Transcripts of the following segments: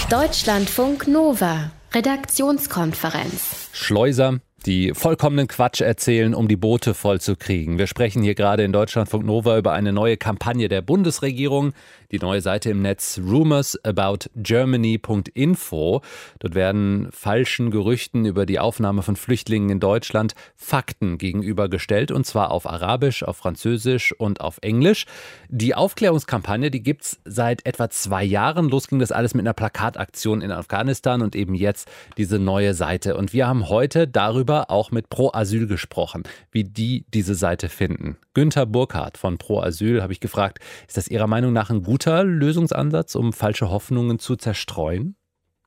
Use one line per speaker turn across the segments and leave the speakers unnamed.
Deutschlandfunk Nova, Redaktionskonferenz.
Schleuser, die vollkommenen Quatsch erzählen, um die Boote voll zu kriegen. Wir sprechen hier gerade in Deutschlandfunk Nova über eine neue Kampagne der Bundesregierung. Die neue Seite im Netz rumorsaboutgermany.info. Dort werden falschen Gerüchten über die Aufnahme von Flüchtlingen in Deutschland Fakten gegenübergestellt, und zwar auf Arabisch, auf Französisch und auf Englisch. Die Aufklärungskampagne, die gibt's seit etwa 2 Jahren. Los ging das alles mit einer Plakataktion in Afghanistan und eben jetzt diese neue Seite. Und wir haben heute darüber auch mit Pro Asyl gesprochen, wie die diese Seite finden. Günther Burkhardt von Pro Asyl habe ich gefragt, ist das Ihrer Meinung nach ein guter Lösungsansatz, um falsche Hoffnungen zu zerstreuen?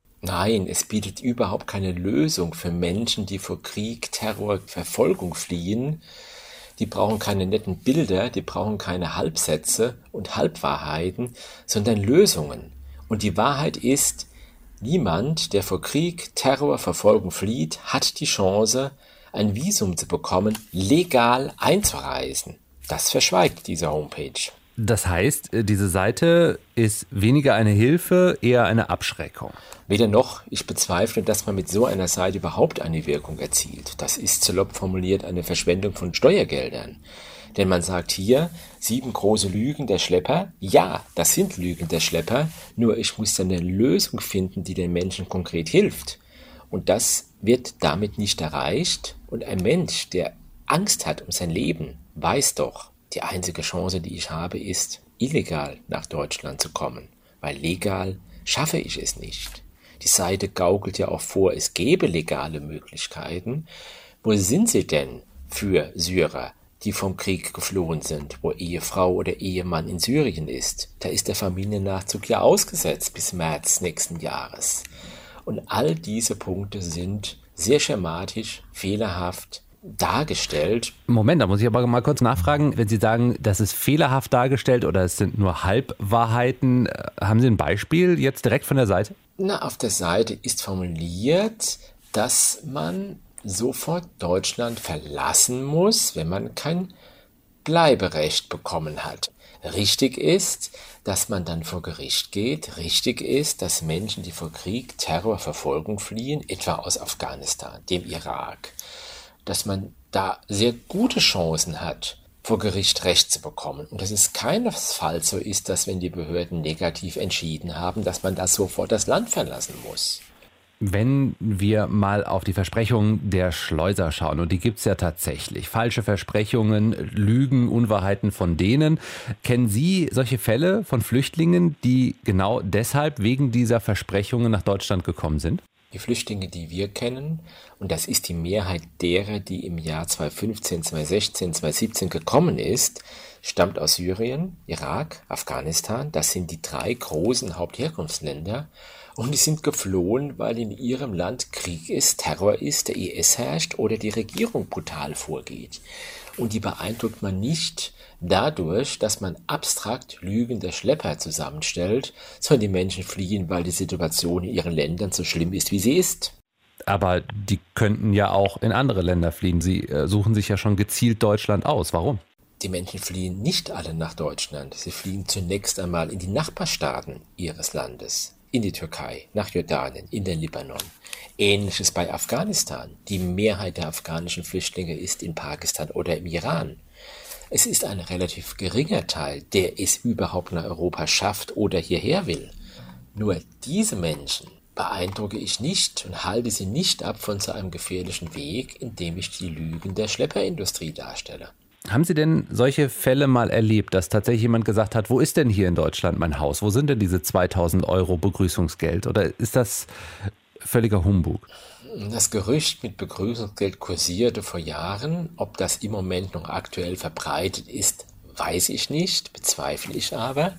Nein, es bietet überhaupt keine Lösung für Menschen, die vor Krieg, Terror, Verfolgung fliehen. Die brauchen keine netten Bilder, die brauchen keine Halbsätze und Halbwahrheiten, sondern Lösungen. Und die Wahrheit ist, niemand, der vor Krieg, Terror, Verfolgung flieht, hat die Chance, ein Visum zu bekommen, legal einzureisen. Das verschweigt diese Homepage.
Das heißt, diese Seite ist weniger eine Hilfe, eher eine Abschreckung.
Weder noch, ich bezweifle, dass man mit so einer Seite überhaupt eine Wirkung erzielt. Das ist salopp formuliert eine Verschwendung von Steuergeldern. Denn man sagt hier, 7 große Lügen der Schlepper. Ja, das sind Lügen der Schlepper, nur ich muss dann eine Lösung finden, die den Menschen konkret hilft. Und das wird damit nicht erreicht. Und ein Mensch, der Angst hat um sein Leben, weiß doch, die einzige Chance, die ich habe, ist, illegal nach Deutschland zu kommen. Weil legal schaffe ich es nicht. Die Seite gaukelt ja auch vor, es gäbe legale Möglichkeiten. Wo sind sie denn für Syrer, die vom Krieg geflohen sind, wo Ehefrau oder Ehemann in Syrien ist? Da ist der Familiennachzug ja ausgesetzt bis März nächsten Jahres. Und all diese Punkte sind sehr schematisch, fehlerhaft dargestellt.
Moment, da muss ich aber mal kurz nachfragen. Wenn Sie sagen, das ist fehlerhaft dargestellt oder es sind nur Halbwahrheiten, haben Sie ein Beispiel jetzt direkt von der Seite?
Auf der Seite ist formuliert, dass man sofort Deutschland verlassen muss, wenn man kein Bleiberecht bekommen hat. Richtig ist, dass man dann vor Gericht geht. Richtig ist, dass Menschen, die vor Krieg, Terror, Verfolgung fliehen, etwa aus Afghanistan, dem Irak, dass man da sehr gute Chancen hat, vor Gericht Recht zu bekommen. Und dass es keinesfalls so ist, dass wenn die Behörden negativ entschieden haben, dass man da sofort das Land verlassen muss.
Wenn wir mal auf die Versprechungen der Schleuser schauen, und die gibt es ja tatsächlich, falsche Versprechungen, Lügen, Unwahrheiten von denen. Kennen Sie solche Fälle von Flüchtlingen, die genau deshalb wegen dieser Versprechungen nach Deutschland gekommen sind?
Die Flüchtlinge, die wir kennen, und das ist die Mehrheit derer, die im Jahr 2015, 2016, 2017 gekommen ist, stammt aus Syrien, Irak, Afghanistan. Das sind die 3 großen Hauptherkunftsländer. Und die sind geflohen, weil in ihrem Land Krieg ist, Terror ist, der IS herrscht oder die Regierung brutal vorgeht. Und die beeindruckt man nicht dadurch, dass man abstrakt lügende Schlepper zusammenstellt, sondern die Menschen fliehen, weil die Situation in ihren Ländern so schlimm ist, wie sie ist.
Aber die könnten ja auch in andere Länder fliehen. Sie suchen sich ja schon gezielt Deutschland aus. Warum?
Die Menschen fliehen nicht alle nach Deutschland. Sie fliehen zunächst einmal in die Nachbarstaaten ihres Landes. In die Türkei, nach Jordanien, in den Libanon. Ähnliches bei Afghanistan. Die Mehrheit der afghanischen Flüchtlinge ist in Pakistan oder im Iran. Es ist ein relativ geringer Teil, der es überhaupt nach Europa schafft oder hierher will. Nur diese Menschen beeindrucke ich nicht und halte sie nicht ab von so einem gefährlichen Weg, indem ich die Lügen der Schlepperindustrie darstelle.
Haben Sie denn solche Fälle mal erlebt, dass tatsächlich jemand gesagt hat, wo ist denn hier in Deutschland mein Haus? Wo sind denn diese 2.000 € Begrüßungsgeld? Oder ist das völliger Humbug?
Das Gerücht mit Begrüßungsgeld kursierte vor Jahren. Ob das im Moment noch aktuell verbreitet ist, weiß ich nicht, bezweifle ich aber.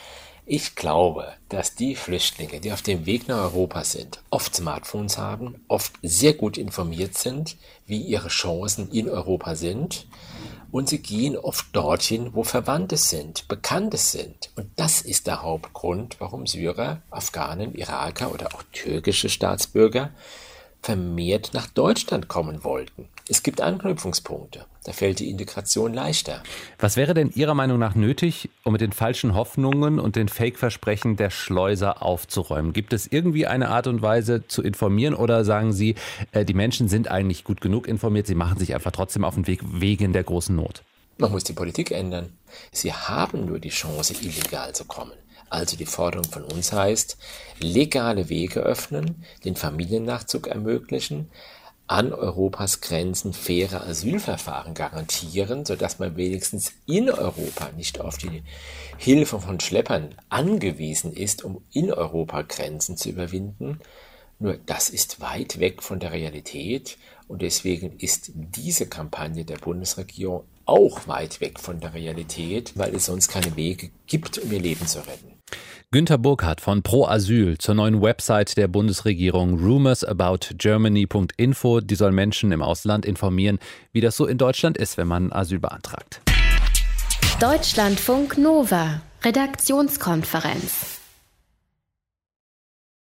Ich glaube, dass die Flüchtlinge, die auf dem Weg nach Europa sind, oft Smartphones haben, oft sehr gut informiert sind, wie ihre Chancen in Europa sind. Und sie gehen oft dorthin, wo Verwandte sind, Bekannte sind. Und das ist der Hauptgrund, warum Syrer, Afghanen, Iraker oder auch türkische Staatsbürger vermehrt nach Deutschland kommen wollten. Es gibt Anknüpfungspunkte. Da fällt die Integration leichter.
Was wäre denn Ihrer Meinung nach nötig, um mit den falschen Hoffnungen und den Fake-Versprechen der Schleuser aufzuräumen? Gibt es irgendwie eine Art und Weise zu informieren oder sagen Sie, die Menschen sind eigentlich gut genug informiert, sie machen sich einfach trotzdem auf den Weg wegen der großen Not?
Man muss die Politik ändern. Sie haben nur die Chance, illegal zu kommen. Also die Forderung von uns heißt, legale Wege öffnen, den Familiennachzug ermöglichen, an Europas Grenzen faire Asylverfahren garantieren, sodass man wenigstens in Europa nicht auf die Hilfe von Schleppern angewiesen ist, um in Europa Grenzen zu überwinden. Nur das ist weit weg von der Realität und deswegen ist diese Kampagne der Bundesregierung auch weit weg von der Realität, weil es sonst keine Wege gibt, um ihr Leben zu retten.
Günter Burkhardt von Pro Asyl zur neuen Website der Bundesregierung rumorsaboutgermany.info. Die soll Menschen im Ausland informieren, wie das so in Deutschland ist, wenn man Asyl beantragt.
Deutschlandfunk Nova, Redaktionskonferenz.